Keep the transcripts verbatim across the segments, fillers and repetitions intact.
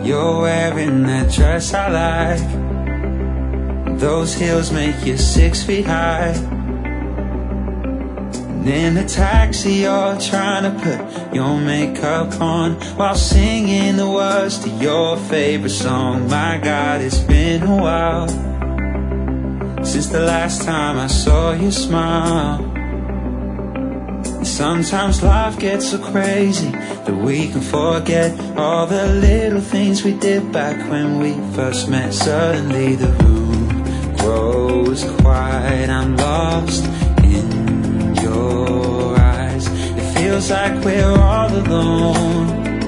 You're wearing that dress I like. Those heels make you six feet high. And in the taxi you're trying to put your makeup on while singing the words to your favorite song. My God, it's been a while since the last time I saw you smile. And sometimes life gets so crazy that we can forget all the little things we did back when we first met. Suddenly the room grows quiet. I'm lost in your eyes. It feels like we're all alone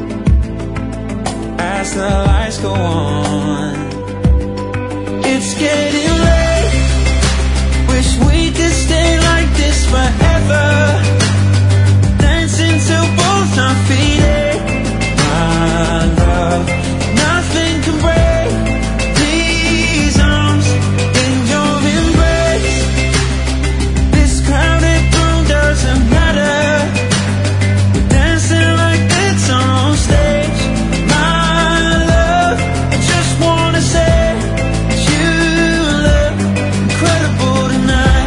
as the lights go on. It's getting late. Wish we could stay like this forever, dancing till both our feet ache. My love, nothing can break these arms in your embrace. This crowded room doesn't matter. We're dancing like it's our own stage. My love, I just wanna say you look incredible tonight.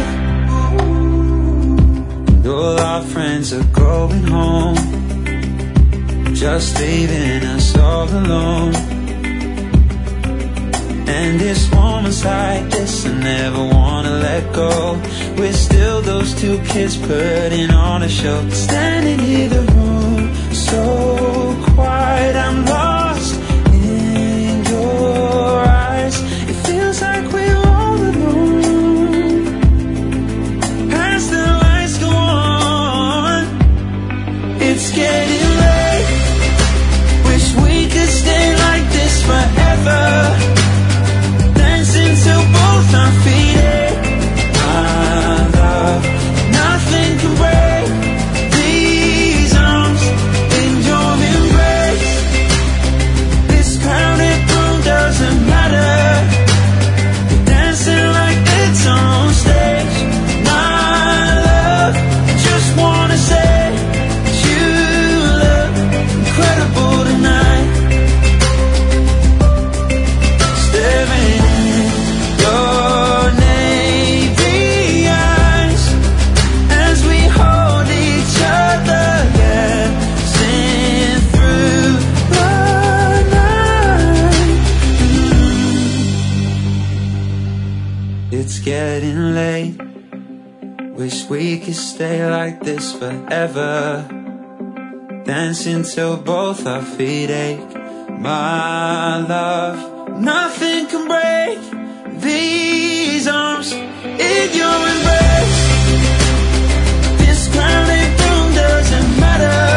And all our friends are going home, just leaving us all alone. And it's moments like this I never wanna let go. We're still those two kids putting on a show, standing in the room so quiet. I'm lost in your eyes. It feels like we're all alone as the lights go on. It's getting late. Wish we could stay like this forever, dancing till both our feet ache. My love, nothing can break these arms in your embrace. This crowded room doesn't matter. We're dancing like it's our own stage. My love, I just wanna say you look incredible tonight. Staring in your navy eyes as we hold each other, dancing through the night. Mm. It's getting late. Wish we could stay like this forever, dancing till both our feet ache. My love, nothing can break these arms in your embrace. This crowded room doesn't matter.